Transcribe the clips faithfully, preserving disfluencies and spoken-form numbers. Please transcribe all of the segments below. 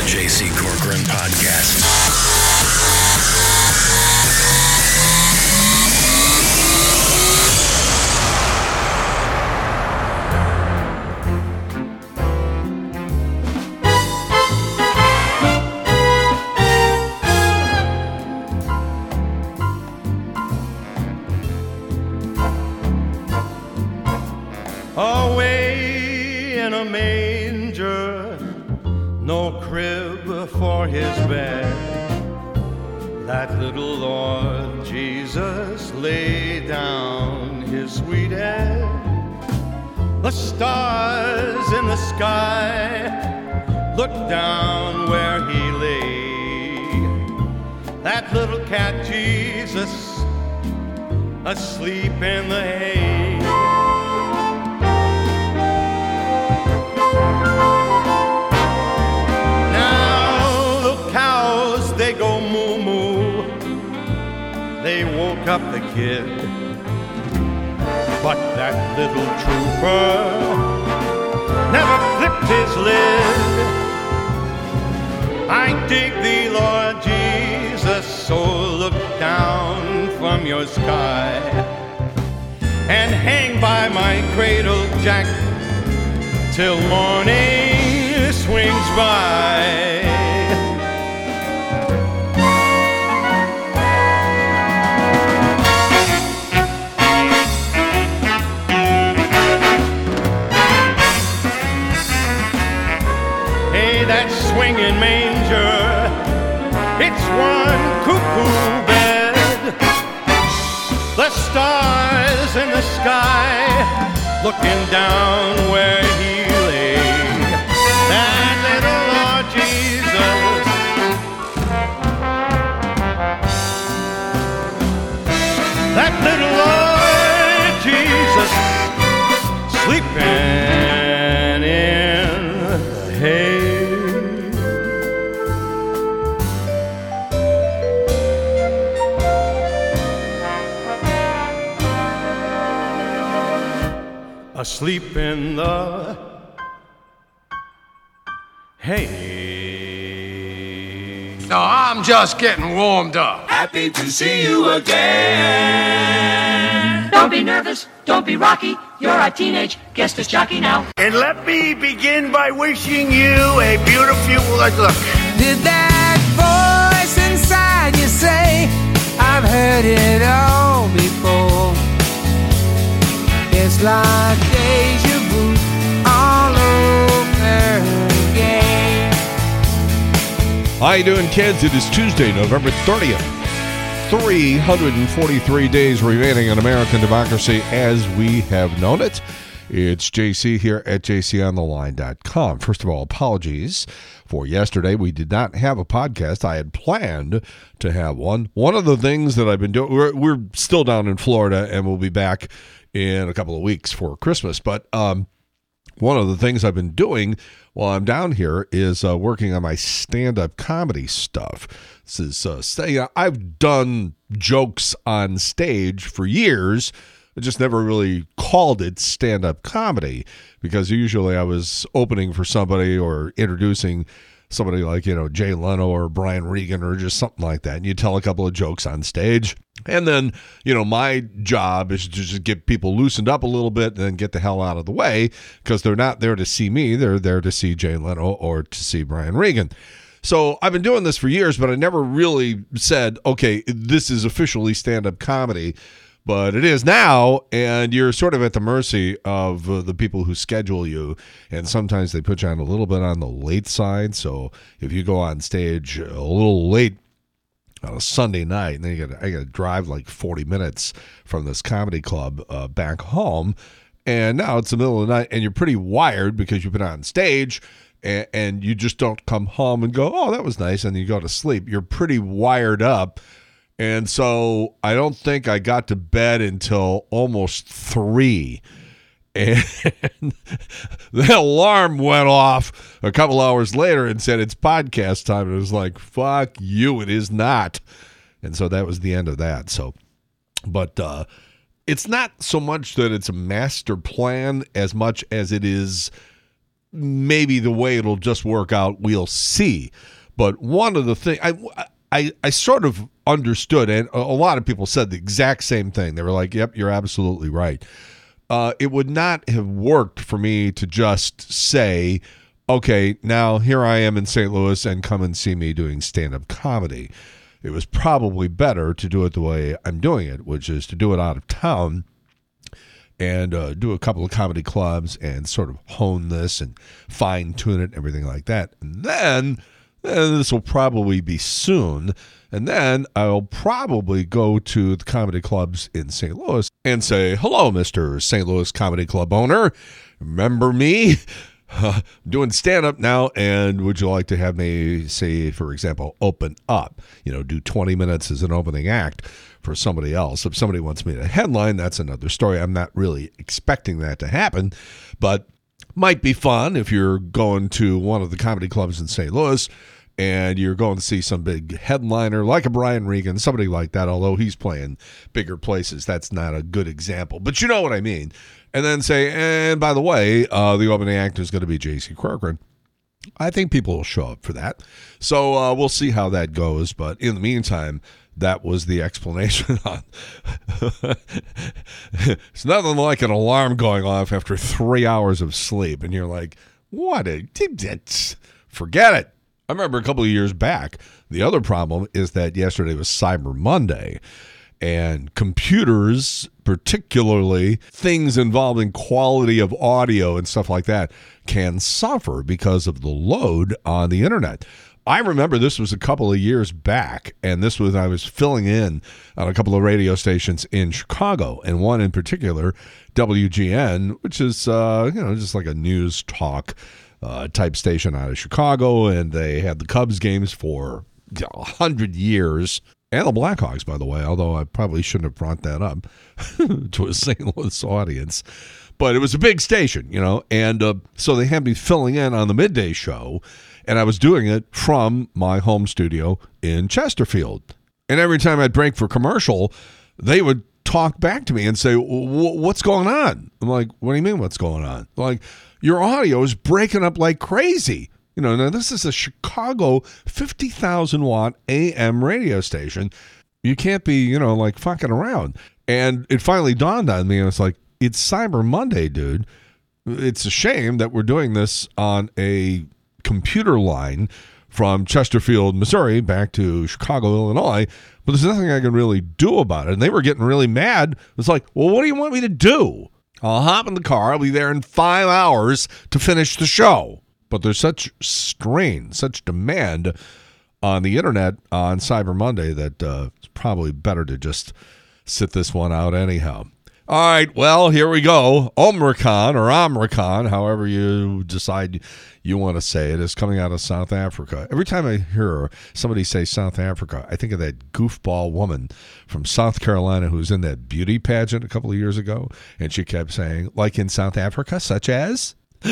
J C Corcoran Podcast. Away in a manger, no crib for his bed, that little Lord Jesus laid down his sweet head. The stars in the sky looked down where he lay, that little cat Jesus asleep in the hay. They go moo moo, they woke up the kid, but that little trooper never flipped his lid. I dig thee, Lord Jesus, so look down from your sky and hang by my cradle, Jack, till morning swings by. That swinging manger, it's one cuckoo bed. The stars in the sky looking down where he lay, that little Lord Jesus. That little Lord Jesus sleeping in the hay. Asleep in the hay. No, I'm just getting warmed up. Happy to see you again. Don't be nervous, don't be rocky. You're a teenage guest as jockey now. And let me begin by wishing you a beautiful look. Did that voice inside you say, I've heard it all before? It's like deja vu all over again. How you doing, kids? It is Tuesday, November thirtieth. three hundred forty-three days remaining in American democracy as we have known it. It's J C here at j c on the line dot com. First of all, apologies for yesterday. We did not have a podcast. I had planned to have one. One of the things that I've been doing, we're, we're still down in Florida, and we'll be back in a couple of weeks for Christmas. But um, one of the things I've been doing while I'm down here is uh, working on my stand-up comedy stuff. This is uh, say, I've done jokes on stage for years. I just never really called it stand-up comedy because usually I was opening for somebody or introducing somebody like, you know, Jay Leno or Brian Regan or just something like that. And you tell a couple of jokes on stage. And then, you know, my job is to just get people loosened up a little bit and then get the hell out of the way because they're not there to see me. They're there to see Jay Leno or to see Brian Regan. So I've been doing this for years, but I never really said, okay, this is officially stand-up comedy. But it is now, and you're sort of at the mercy of uh, the people who schedule you, and sometimes they put you on a little bit on the late side. So if you go on stage a little late on a Sunday night, and then you got I got to drive like forty minutes from this comedy club uh, back home, and now it's the middle of the night, and you're pretty wired because you've been on stage, and, and you just don't come home and go, oh, that was nice, and you go to sleep. You're pretty wired up. And so I don't think I got to bed until almost three. And the alarm went off a couple hours later and said, it's podcast time. And it was like, fuck you, it is not. And so that was the end of that. So, but uh, it's not so much that it's a master plan as much as it is maybe the way it'll just work out, we'll see. But one of the things, I, I, I sort of understood, and a lot of people said the exact same thing. They were like, yep, you're absolutely right. Uh, it would not have worked for me to just say, okay, now here I am in Saint Louis and come and see me doing stand-up comedy. It was probably better to do it the way I'm doing it, which is to do it out of town and uh, do a couple of comedy clubs and sort of hone this and fine-tune it and everything like that. And then, and this will probably be soon, and then I'll probably go to the comedy clubs in Saint Louis and say, hello, Mister Saint Louis Comedy Club owner. Remember me? Uh, I'm doing stand-up now, and would you like to have me, say, for example, open up? You know, do twenty minutes as an opening act for somebody else. If somebody wants me to headline, that's another story. I'm not really expecting that to happen, but might be fun if you're going to one of the comedy clubs in Saint Louis and you're going to see some big headliner like a Brian Regan, somebody like that, although he's playing bigger places. That's not a good example, but you know what I mean. And then say, and by the way, uh, the opening act is going to be J C Corcoran. I think people will show up for that. So uh, we'll see how that goes. But in the meantime, that was the explanation on it's nothing like an alarm going off after three hours of sleep. And you're like, what? A, forget it. I remember a couple of years back, the other problem is that yesterday was Cyber Monday. And computers, particularly things involving quality of audio and stuff like that, can suffer because of the load on the internet. I remember this was a couple of years back, and this was I was filling in on a couple of radio stations in Chicago, and one in particular, W G N, which is uh, you know just like a news talk uh, type station out of Chicago, and they had the Cubs games for a hundred years. And the Blackhawks, by the way, although I probably shouldn't have brought that up to a Saint Louis audience. But it was a big station, you know, and uh, so they had me filling in on the midday show, and I was doing it from my home studio in Chesterfield. And every time I'd break for commercial, they would talk back to me and say, what's going on? I'm like, what do you mean what's going on? Like, your audio is breaking up like crazy. You know, now this is a Chicago fifty thousand watt A M radio station. You can't be, you know, like fucking around. And it finally dawned on me, and it's like, it's Cyber Monday, dude. It's a shame that we're doing this on a computer line from Chesterfield, Missouri, back to Chicago, Illinois, but there's nothing I can really do about it. And they were getting really mad. It's like, well, what do you want me to do? I'll hop in the car. I'll be there in five hours to finish the show. But there's such strain, such demand on the internet on Cyber Monday that uh, it's probably better to just sit this one out anyhow. All right, well, here we go. Omicron or Omicron, however you decide you want to say it, is coming out of South Africa. Every time I hear somebody say South Africa, I think of that goofball woman from South Carolina who was in that beauty pageant a couple of years ago, and she kept saying, like in South Africa, such as...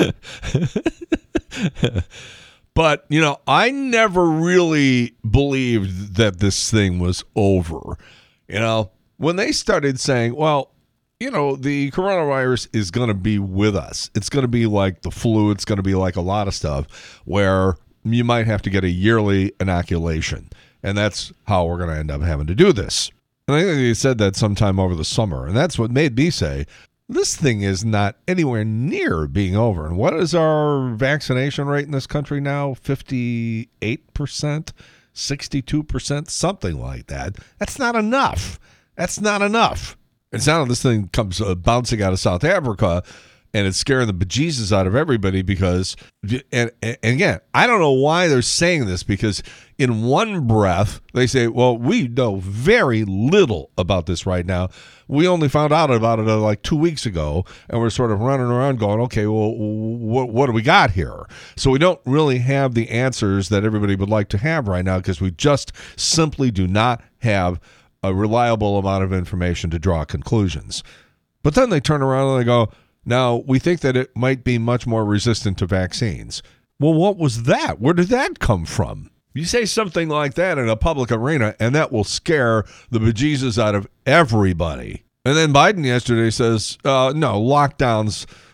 But, you know, I never really believed that this thing was over. You know, when they started saying, well, you know, the coronavirus is going to be with us. It's going to be like the flu. It's going to be like a lot of stuff where you might have to get a yearly inoculation. And that's how we're going to end up having to do this. And I think they said that sometime over the summer. And that's what made me say, this thing is not anywhere near being over. And what is our vaccination rate in this country now? fifty-eight percent, sixty-two percent, something like that. That's not enough. That's not enough. It's not this thing comes uh, bouncing out of South Africa, and it's scaring the bejesus out of everybody because, and, and again, I don't know why they're saying this, because in one breath, they say, well, we know very little about this right now. We only found out about it uh, like two weeks ago, and we're sort of running around going, okay, well, what, what do we got here? So we don't really have the answers that everybody would like to have right now because we just simply do not have a reliable amount of information to draw conclusions. But then they turn around and they go, now, we think that it might be much more resistant to vaccines. Well, what was that? Where did that come from? You say something like that in a public arena, and that will scare the bejesus out of everybody. And then Biden yesterday says, uh, no, lockdowns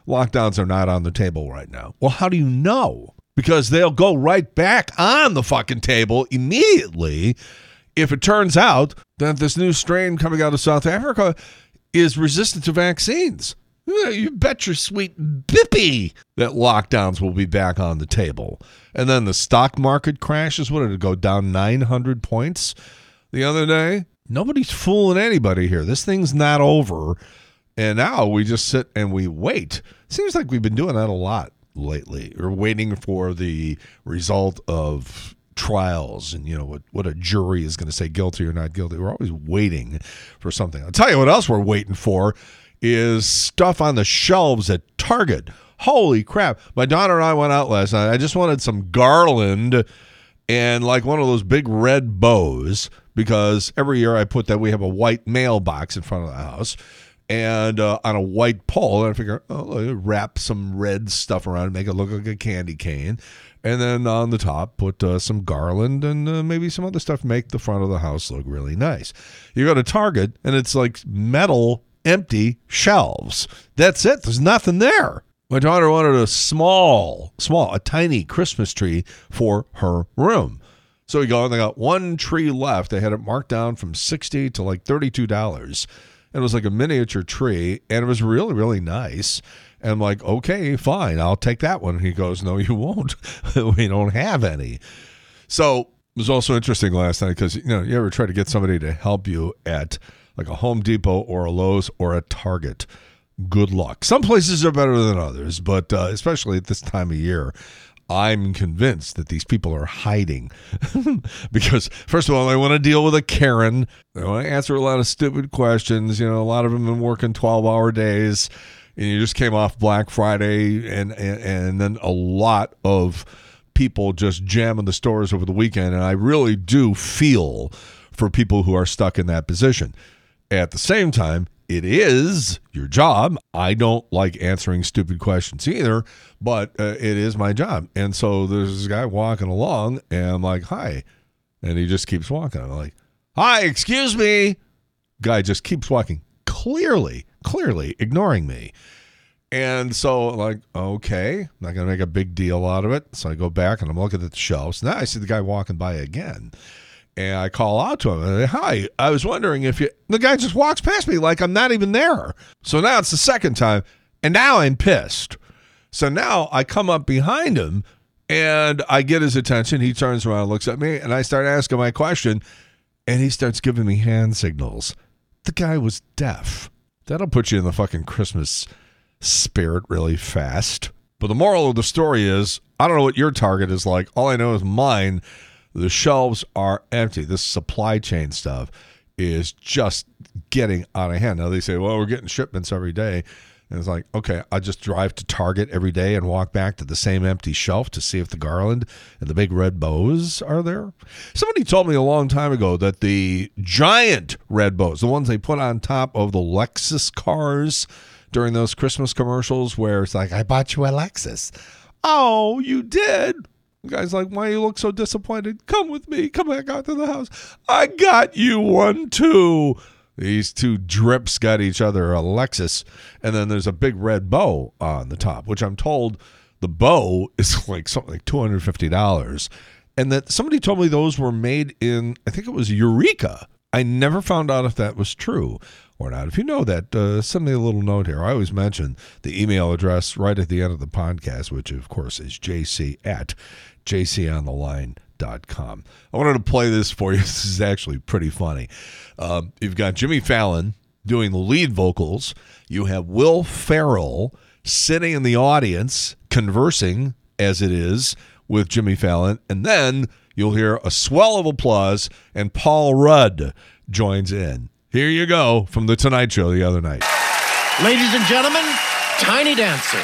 lockdowns are not on the table right now. Well, how do you know? Because they'll go right back on the fucking table immediately if it turns out that this new strain coming out of South Africa is resistant to vaccines. You bet your sweet bippy that lockdowns will be back on the table. And then the stock market crashes. What did it go down nine hundred points the other day? Nobody's fooling anybody here. This thing's not over. And now we just sit and we wait. Seems like we've been doing that a lot lately. We're waiting for the result of trials and, you know, what, what a jury is going to say, guilty or not guilty. We're always waiting for something. I'll tell you what else we're waiting for is stuff on the shelves at Target. Holy crap. My daughter and I went out last night. I just wanted some garland and like one of those big red bows because every year I put that we have a white mailbox in front of the house and uh, on a white pole. And I figure, oh, wrap some red stuff around it, make it look like a candy cane. And then on the top, put uh, some garland and uh, maybe some other stuff, make the front of the house look really nice. You go to Target and it's like metal empty shelves. That's it. There's nothing there. My daughter wanted a small, small, a tiny Christmas tree for her room. So we go and they got one tree left. They had it marked down from sixty dollars to like thirty-two dollars. It was like a miniature tree and it was really, really nice. And I'm like, okay, fine. I'll take that one. He goes, no, you won't. We don't have any. So it was also interesting last night because, you know, you ever try to get somebody to help you at like a Home Depot or a Lowe's or a Target, good luck. Some places are better than others, but uh, especially at this time of year, I'm convinced that these people are hiding because, first of all, they want to deal with a Karen. They want to answer a lot of stupid questions. You know, a lot of them have been working twelve-hour days, and you just came off Black Friday, and, and, and then a lot of people just jamming the stores over the weekend, and I really do feel for people who are stuck in that position. At the same time, it is your job. I don't like answering stupid questions either, but uh, it is my job. And so there's this guy walking along, and I'm like, hi. And he just keeps walking. I'm like, hi, excuse me. Guy just keeps walking, clearly, clearly ignoring me. And so, like, okay, I'm not going to make a big deal out of it. So I go back, and I'm looking at the shelves. Now I see the guy walking by again. And I call out to him, and I say, hi, I was wondering if you... The guy just walks past me like I'm not even there. So now it's the second time, and now I'm pissed. So now I come up behind him, and I get his attention. He turns around and looks at me, and I start asking my question, and he starts giving me hand signals. The guy was deaf. That'll put you in the fucking Christmas spirit really fast. But the moral of the story is, I don't know what your Target is like. All I know is mine... The shelves are empty. This supply chain stuff is just getting out of hand. Now they say, well, we're getting shipments every day. And it's like, okay, I just drive to Target every day and walk back to the same empty shelf to see if the garland and the big red bows are there. Somebody told me a long time ago that the giant red bows, the ones they put on top of the Lexus cars during those Christmas commercials where it's like, I bought you a Lexus. Oh, you did? The guy's like, why you look so disappointed? Come with me. Come back out to the house. I got you one, too. These two drips got each other a Lexus, and then there's a big red bow on the top, which I'm told the bow is like something like two hundred fifty dollars. And that somebody told me those were made in, I think it was Eureka. I never found out if that was true or not. If you know that, uh, send me a little note here. I always mention the email address right at the end of the podcast, which, of course, is jc at j c on the line dot com. I wanted to play this for you. This is actually pretty funny. Um, you've got Jimmy Fallon doing the lead vocals. You have Will Ferrell sitting in the audience conversing, as it is, with Jimmy Fallon. And then you'll hear a swell of applause, and Paul Rudd joins in. Here you go from The Tonight Show the other night. Ladies and gentlemen, Tiny Dancer.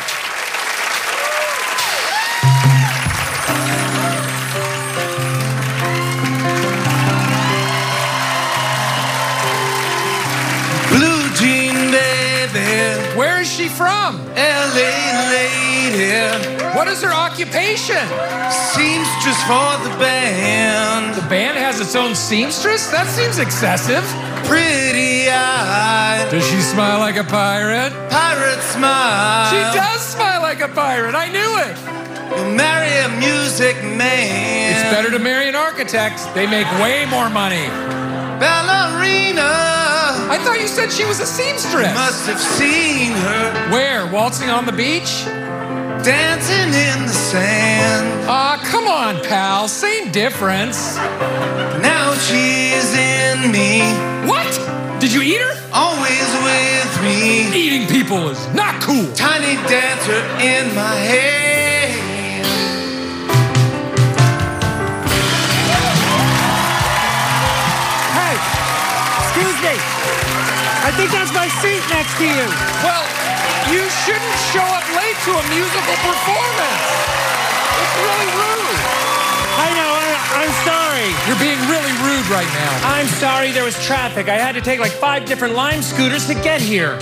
Blue Jean Baby, Where is she from? L A lady, What is her occupation? seamstress seamstress for the band. The band has its own seamstress? That seems excessive. Pretty eyed. Does she smile like a pirate? Pirate smile. She does smile like a pirate. I knew it. You'll marry a music man. It's better to marry an architect. They make way more money. Ballerina. I thought you said she was a seamstress. Must have seen her. Where? Waltzing on the beach? Dancing in the sand. Aw, come on, pal. Same difference. Now she's in me. What? Did you eat her? Always with me. Eating people is not cool. Tiny dancer in my head. Hey, excuse me. I think that's my seat next to you. Well, you shouldn't show up late to a musical performance. It's really rude. I know, I, I'm sorry. You're being really rude right now. I'm sorry there was traffic. I had to take like five different Lime scooters to get here.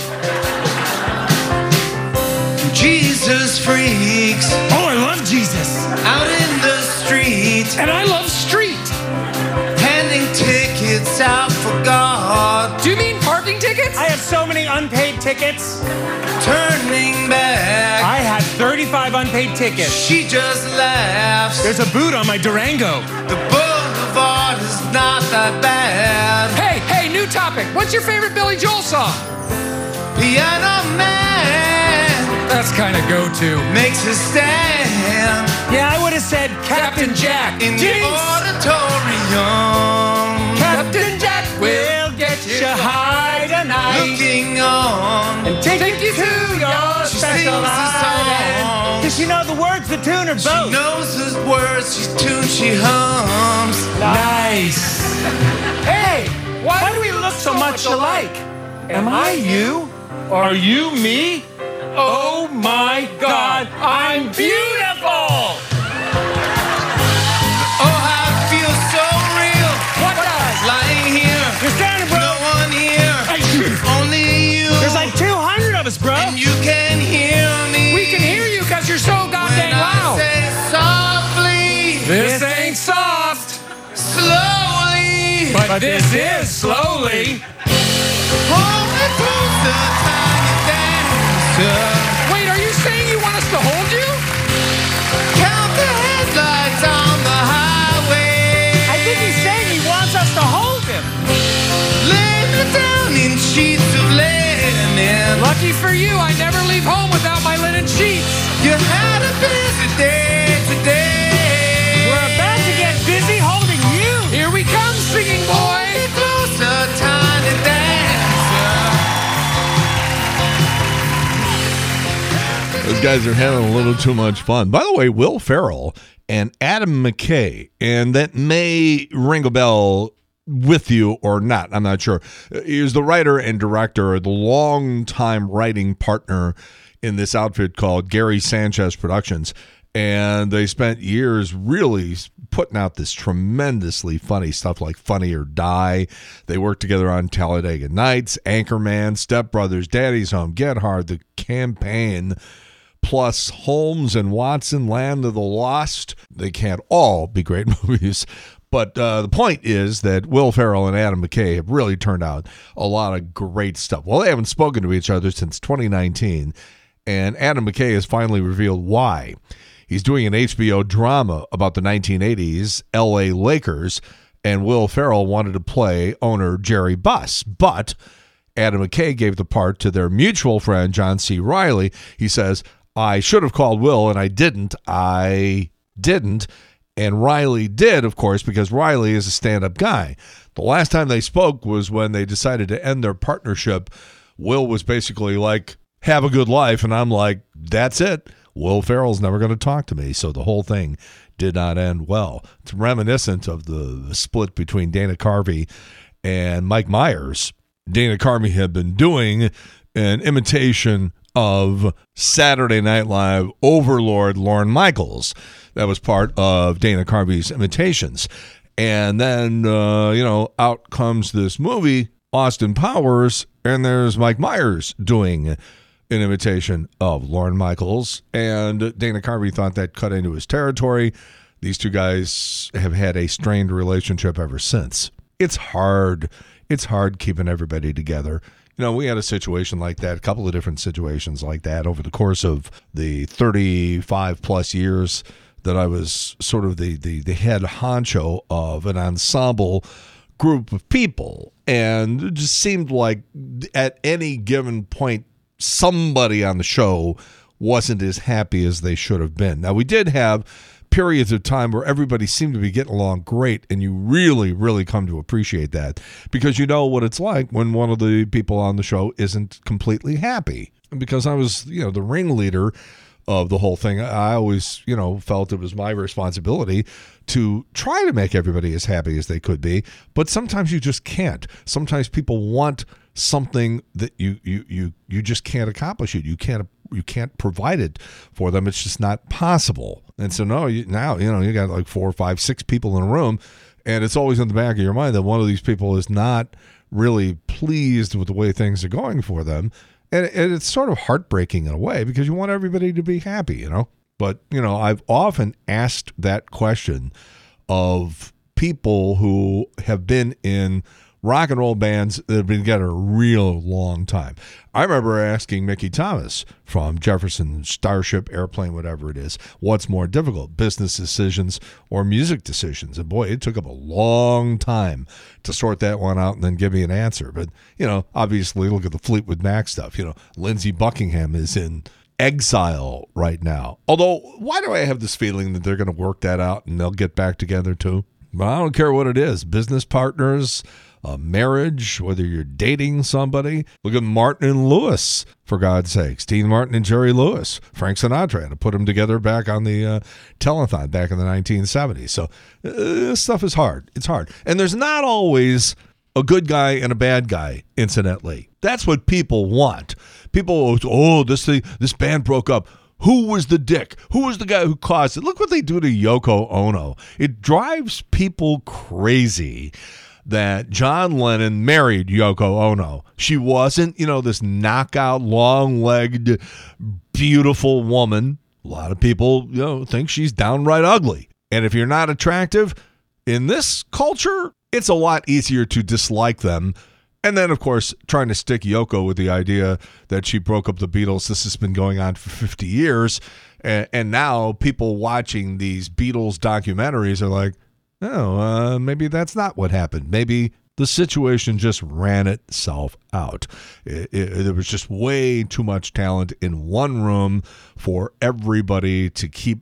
Jesus freaks. Oh, I love Jesus. Out in the street. And I love street. Handing tickets out for God. Do you mean parking tickets? I have so many unpaid tickets. Turning back. I had thirty-five unpaid tickets. She just laughs. There's a boot on my Durango. The boulevard is not that bad. Hey, hey, new topic. What's your favorite Billy Joel song? Piano Man That's kind of go-to. makes a stand Yeah, I would have said Captain Jack. in the Jinx. auditorium. Captain Jack will get you high tonight. Looking on. and take, Take you to your She special sings the island. Does songs. she know the words, the tune, or She both? knows the words, she's tuned, she hums. Nice. Hey, why, Why do we look so much alike? Am I you? Are you me? Oh my God, I'm beautiful! Oh, I feel so real. What does? Lying here, You're standing, bro. no one here, only you. There's like two hundred of us, bro. And you can hear me. We can hear you because you're so when goddamn I loud. say softly, This ain't soft, slowly. but this is slowly. Hold me closer, tiny dancer. Wait, are you saying you want us to hold you? Count the headlights on the highway. I think he's saying he wants us to hold him. Lay me down in sheets of linen. Lucky for you, I never leave home without my linen sheets. You had a busy day today. We're about to get busy holding you. Here we come, singing boy. Closer, tiny dancer. Those guys are having a little too much fun. By the way, Will Ferrell and Adam McKay, and that may ring a bell with you or not, I'm not sure. He was the writer and director, the longtime writing partner in this outfit called Gary Sanchez Productions. And they spent years really putting out this tremendously funny stuff like Funny or Die. They worked together on Talladega Nights, Anchorman, Step Brothers, Daddy's Home, Get Hard, The Campaign, plus Holmes and Watson, Land of the Lost. They can't all be great movies. But uh, the point is that Will Ferrell and Adam McKay have really turned out a lot of great stuff. Well, they haven't spoken to each other since twenty nineteen, and Adam McKay has finally revealed why. He's doing an H B O drama about the nineteen eighties L A Lakers, and Will Ferrell wanted to play owner Jerry Buss, but Adam McKay gave the part to their mutual friend, John C. Reilly. He says, I should have called Will, and I didn't. I didn't. And Riley did, of course, because Riley is a stand-up guy. The last time they spoke was when they decided to end their partnership. Will was basically like, have a good life. And I'm like, that's it. Will Ferrell's never going to talk to me. So the whole thing did not end well. It's reminiscent of the, the split between Dana Carvey and Mike Myers. Dana Carvey had been doing an imitation of Saturday Night Live overlord Lorne Michaels. That was part of Dana Carvey's imitations. And then, uh, you know, out comes this movie, Austin Powers, and there's Mike Myers doing an imitation of Lorne Michaels. And Dana Carvey thought that cut into his territory. these two guys have had a strained relationship ever since. It's hard. It's hard keeping everybody together. You know, we had a situation like that, a couple of different situations like that over the course of the thirty-five plus years that I was sort of the, the, the head honcho of an ensemble group of people. And it just seemed like at any given point, somebody on the show wasn't as happy as they should have been. Now, we did have periods of time where everybody seemed to be getting along great, and you really, really come to appreciate that because you know what it's like when one of the people on the show isn't completely happy. And because I was, you know, the ringleader of the whole thing, I always, you know, felt it was my responsibility to try to make everybody as happy as they could be, but sometimes you just can't. Sometimes people want something that you you you you just can't accomplish it. You can't you can't provide it for them. It's just not possible. And so no, you, now you know you got like four, five, six people in a room, and it's always in the back of your mind that one of these people is not really pleased with the way things are going for them, and, and it's sort of heartbreaking in a way because you want everybody to be happy, you know. But you know, I've often asked that question of people who have been in rock and roll bands that have been together a real long time. I remember asking Mickey Thomas from Jefferson Starship, Airplane, whatever it is, what's more difficult, business decisions or music decisions? And boy, it took him a long time to sort that one out and then give me an answer. But, you know, obviously look at the Fleetwood Mac stuff. You know, Lindsey Buckingham is in exile right now. Although, why do I have this feeling that they're going to work that out and they'll get back together too? But I don't care what it is. Business partners, a marriage, whether you're dating somebody. Look at Martin and Lewis, for God's sakes. Dean Martin and Jerry Lewis. Frank Sinatra had to put them together back on the uh, telethon back in the nineteen seventies. So uh, this stuff is hard. It's hard. And there's not always a good guy and a bad guy, incidentally. That's what people want. People, oh, this thing, this band broke up. Who was the dick? Who was the guy who caused it? Look what they do to Yoko Ono. It drives people crazy that John Lennon married Yoko Ono. She wasn't, you know, this knockout, long-legged, beautiful woman. A lot of people, you know, think she's downright ugly. And if you're not attractive, in this culture, it's a lot easier to dislike them. And then, of course, trying to stick Yoko with the idea that she broke up the Beatles. This has been going on for fifty years. And, and now people watching these Beatles documentaries are like, oh, uh, maybe that's not what happened. Maybe the situation just ran itself out. It, it, there was just way too much talent in one room for everybody to keep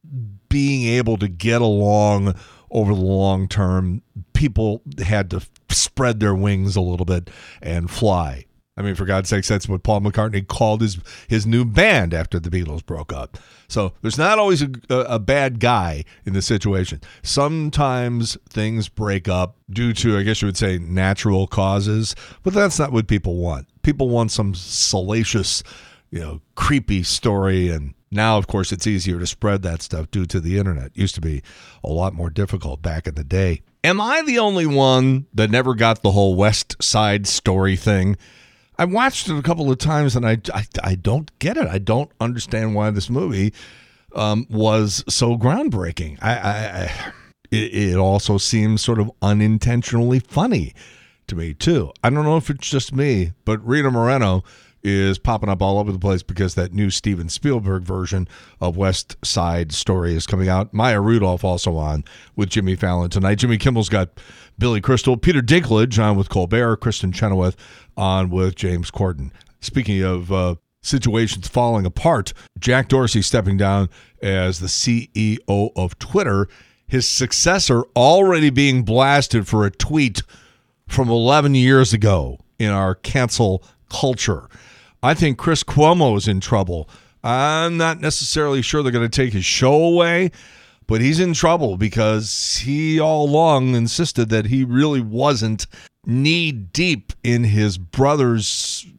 being able to get along over the long term. People had to spread their wings a little bit and fly. I mean, for God's sakes, that's what Paul McCartney called his his new band after the Beatles broke up. So there's not always a, a bad guy in the situation. Sometimes things break up due to, I guess you would say, natural causes, but that's not what people want. People want some salacious, you know, creepy story. And now, of course, it's easier to spread that stuff due to the internet. It used to be a lot more difficult back in the day. Am I the only one that never got the whole West Side Story thing? I watched it a couple of times, and I, I, I don't get it. I don't understand why this movie um, was so groundbreaking. I, I, I it, it also seems sort of unintentionally funny to me, too. I don't know if it's just me, but Rita Moreno is popping up all over the place because that new Steven Spielberg version of West Side Story is coming out. Maya Rudolph also on with Jimmy Fallon tonight. Jimmy Kimmel's got Billy Crystal, Peter Dinklage on with Colbert, Kristen Chenoweth on with James Corden. Speaking of uh, situations falling apart, Jack Dorsey stepping down as the C E O of Twitter, his successor already being blasted for a tweet from eleven years ago in our cancel culture. I think Chris Cuomo is in trouble. I'm not necessarily sure they're going to take his show away, but he's in trouble because he all along insisted that he really wasn't knee deep in his brother's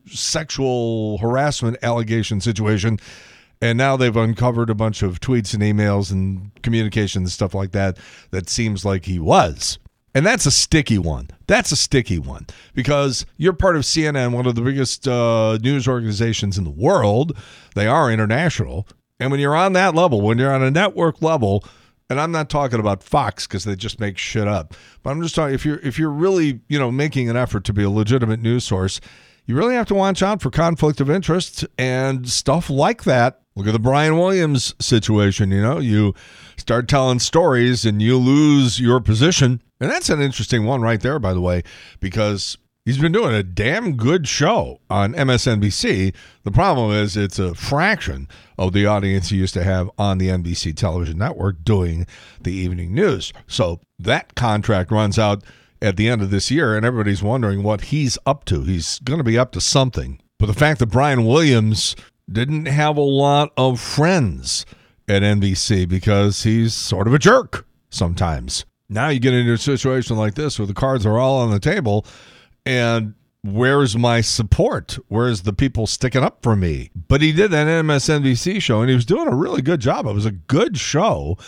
sexual harassment allegation situation. And now they've uncovered a bunch of tweets and emails and communications and stuff like that that seems like he was. And that's a sticky one. That's a sticky one because you're part of C N N, one of the biggest uh, news organizations in the world. They are international. And when you're on that level, when you're on a network level, And I'm not talking about Fox because they just make shit up. But I'm just talking if you're if you're really, you know, making an effort to be a legitimate news source, you really have to watch out for conflict of interest and stuff like that. Look at the Brian Williams situation, you know, you start telling stories and you lose your position. And that's an interesting one right there, by the way, because he's been doing a damn good show on M S N B C. The problem is it's a fraction of the audience he used to have on the N B C television network doing the evening news. So that contract runs out at the end of this year, and everybody's wondering what he's up to. He's going to be up to something. But the fact that Brian Williams didn't have a lot of friends at N B C because he's sort of a jerk sometimes. Now you get into a situation like this where the cards are all on the table, and where's my support? Where's the people sticking up for me? But he did that M S N B C show, and he was doing a really good job. It was a good show.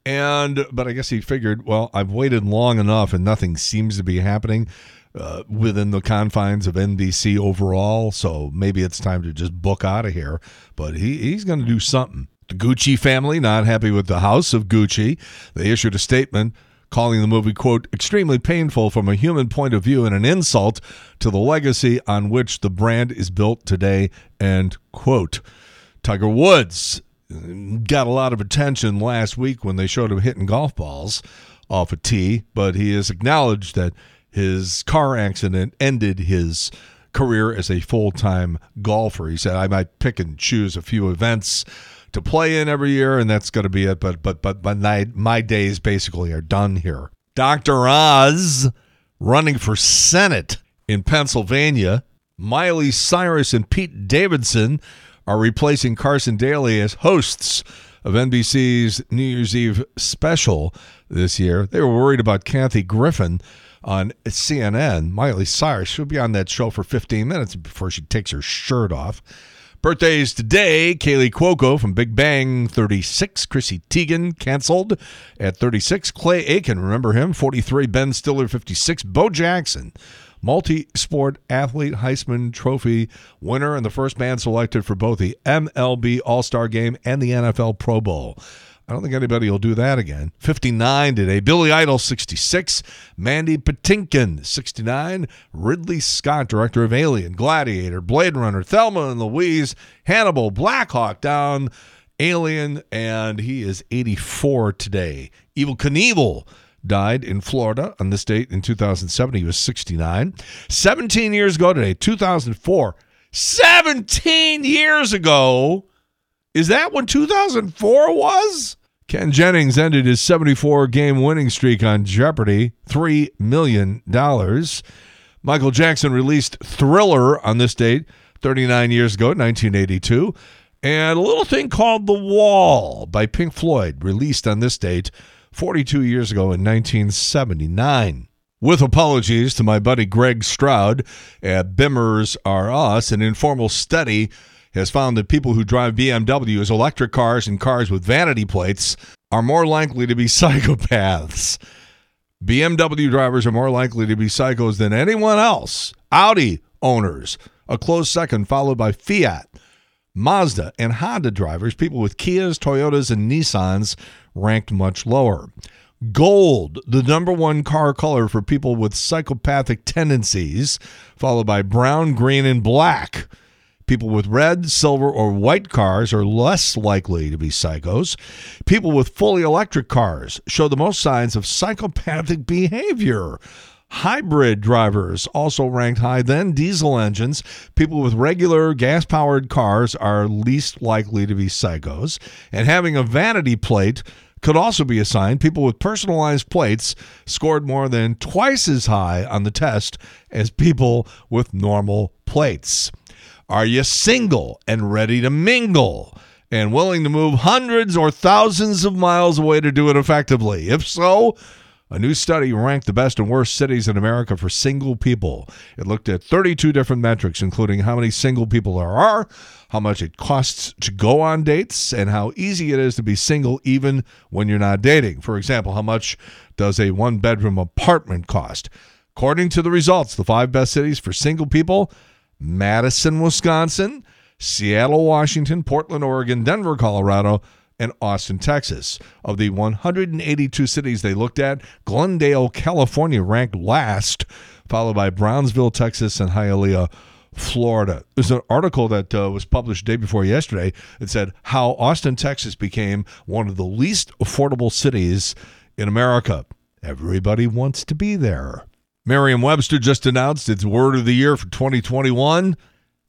And but I guess he figured, well, I've waited long enough, and nothing seems to be happening uh, within the confines of N B C overall, so maybe it's time to just book out of here. But he, he's going to do something. The Gucci family, not happy with the House of Gucci. They issued a statement calling the movie, quote, extremely painful from a human point of view and an insult to the legacy on which the brand is built today, end quote. Tiger Woods got a lot of attention last week when they showed him hitting golf balls off a tee, but he has acknowledged that his car accident ended his career as a full-time golfer. He said, I might pick and choose a few events to play in every year, and that's going to be it. But but but but my, my days basically are done here. Doctor Oz running for Senate in Pennsylvania. Miley Cyrus and Pete Davidson are replacing Carson Daly as hosts of N B C's New Year's Eve special this year. They were worried about Kathy Griffin on C N N. Miley Cyrus, she'll be on that show for fifteen minutes before she takes her shirt off. Birthdays today, Kaylee Cuoco from Big Bang, thirty-six. Chrissy Teigen, canceled at thirty-six. Clay Aiken, remember him, forty-three. Ben Stiller, fifty-six. Bo Jackson, multi-sport athlete, Heisman Trophy winner, and the first man selected for both the M L B All-Star Game and the N F L Pro Bowl. I don't think anybody will do that again. fifty-nine today. Billy Idol, sixty-six. Mandy Patinkin, sixty-nine. Ridley Scott, director of Alien, Gladiator, Blade Runner, Thelma and Louise, Hannibal, Black Hawk Down, Alien, and he is eighty-four today. Evel Knievel died in Florida on this date in two thousand seven. He was sixty-nine. seventeen years ago today, two thousand four. seventeen years ago. Is that when two thousand four was? Ken Jennings ended his seventy-four game winning streak on Jeopardy! three million dollars. Michael Jackson released Thriller on this date thirty-nine years ago, nineteen eighty-two. And a little thing called The Wall by Pink Floyd, released on this date forty-two years ago in nineteen seventy-nine. With apologies to my buddy Greg Stroud at Bimmers R Us, an informal study has found that people who drive B M Ws, electric cars, and cars with vanity plates are more likely to be psychopaths. B M W drivers are more likely to be psychos than anyone else. Audi owners, a close second, followed by Fiat. Mazda and Honda drivers, people with Kias, Toyotas, and Nissans, ranked much lower. Gold, the number one car color for people with psychopathic tendencies, followed by brown, green, and black. People with red, silver, or white cars are less likely to be psychos. People with fully electric cars show the most signs of psychopathic behavior. Hybrid drivers also ranked high. Then diesel engines. People with regular gas-powered cars are least likely to be psychos. And having a vanity plate could also be a sign. People with personalized plates scored more than twice as high on the test as people with normal plates. Are you single and ready to mingle and willing to move hundreds or thousands of miles away to do it effectively? If so, a new study ranked the best and worst cities in America for single people. It looked at thirty-two different metrics, including how many single people there are, how much it costs to go on dates, and how easy it is to be single even when you're not dating. For example, how much does a one-bedroom apartment cost? According to the results, the five best cities for single people: Madison, Wisconsin, Seattle, Washington, Portland, Oregon, Denver, Colorado, and Austin, Texas. Of the one hundred eighty-two cities they looked at, Glendale, California ranked last, followed by Brownsville, Texas, and Hialeah, Florida. There's an article that uh, was published the day before yesterday that said how Austin, Texas became one of the least affordable cities in America. Everybody wants to be there. Merriam-Webster just announced its word of the year for twenty twenty-one,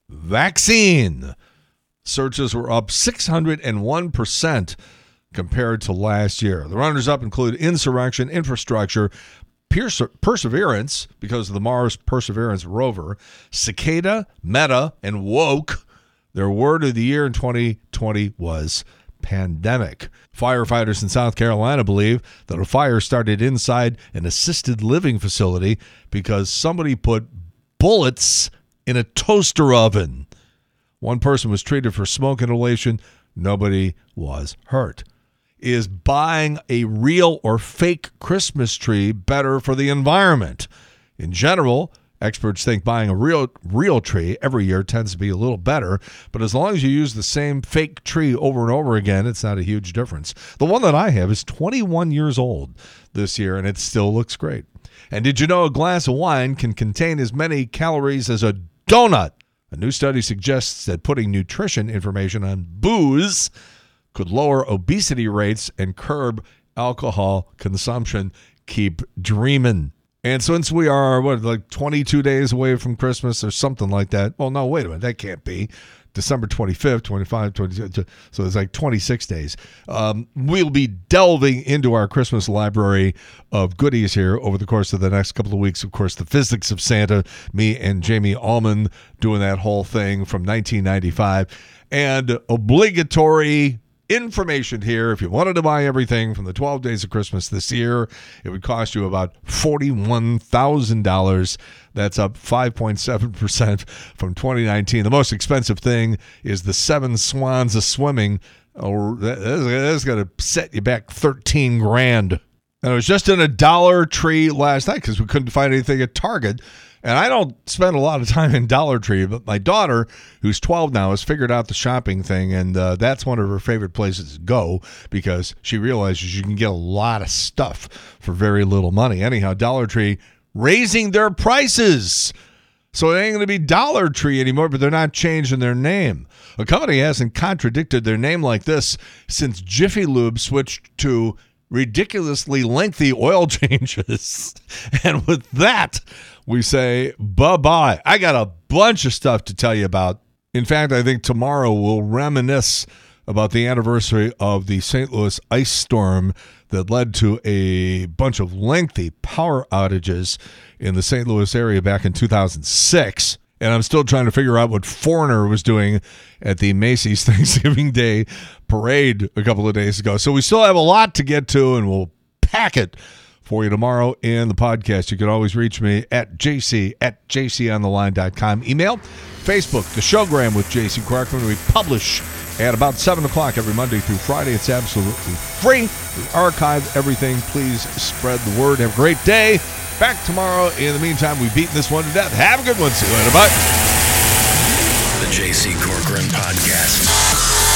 vaccine. Searches were up six hundred one percent compared to last year. The runners-up include insurrection, infrastructure, Perse- Perseverance, because of the Mars Perseverance rover, Cicada, Meta, and Woke. Their word of the year in twenty twenty was pandemic. Firefighters in South Carolina believe that a fire started inside an assisted living facility because somebody put bullets in a toaster oven. One person was treated for smoke inhalation. Nobody was hurt. Is buying a real or fake Christmas tree better for the environment? In general, experts think buying a real real tree every year tends to be a little better, but as long as you use the same fake tree over and over again, it's not a huge difference. The one that I have is twenty-one years old this year, and it still looks great. And did you know a glass of wine can contain as many calories as a donut? A new study suggests that putting nutrition information on booze could lower obesity rates and curb alcohol consumption. Keep dreaming. And since we are, what, like twenty-two days away from Christmas or something like that. Well, no, wait a minute. That can't be. December twenty-fifth, twenty-five, twenty-six, so it's like twenty-six days. Um, we'll be delving into our Christmas library of goodies here over the course of the next couple of weeks. Of course, the Physics of Santa, me and Jamie Allman doing that whole thing from nineteen ninety-five. And obligatory information here. If you wanted to buy everything from the twelve Days of Christmas this year, it would cost you about forty-one thousand dollars. That's up five point seven percent from twenty nineteen. The most expensive thing is the Seven Swans of Swimming. Oh, that's going to set you back thirteen grand. And it was just in a Dollar Tree last night because we couldn't find anything at Target. And I don't spend a lot of time in Dollar Tree, but my daughter, who's twelve now, has figured out the shopping thing, and uh, that's one of her favorite places to go because she realizes you can get a lot of stuff for very little money. Anyhow, Dollar Tree raising their prices. So it ain't going to be Dollar Tree anymore, but they're not changing their name. A company hasn't contradicted their name like this since Jiffy Lube switched to ridiculously lengthy oil changes. And with that, we say bye-bye. I got a bunch of stuff to tell you about. In fact, I think tomorrow we'll reminisce about the anniversary of the Saint Louis ice storm that led to a bunch of lengthy power outages in the Saint Louis area back in two thousand six. And I'm still trying to figure out what Foreigner was doing at the Macy's Thanksgiving Day parade a couple of days ago. So we still have a lot to get to, and we'll pack it for you tomorrow in the podcast. You can always reach me at jc at jcontheline dot com. Email, Facebook, the Showgram with J C Corcoran. We publish at about seven o'clock every Monday through Friday. It's absolutely free. We archive everything. Please spread the word. Have a great day. Back tomorrow. In the meantime, we've beaten this one to death. Have a good one. See you later. Bye. The J C Corcoran Podcast.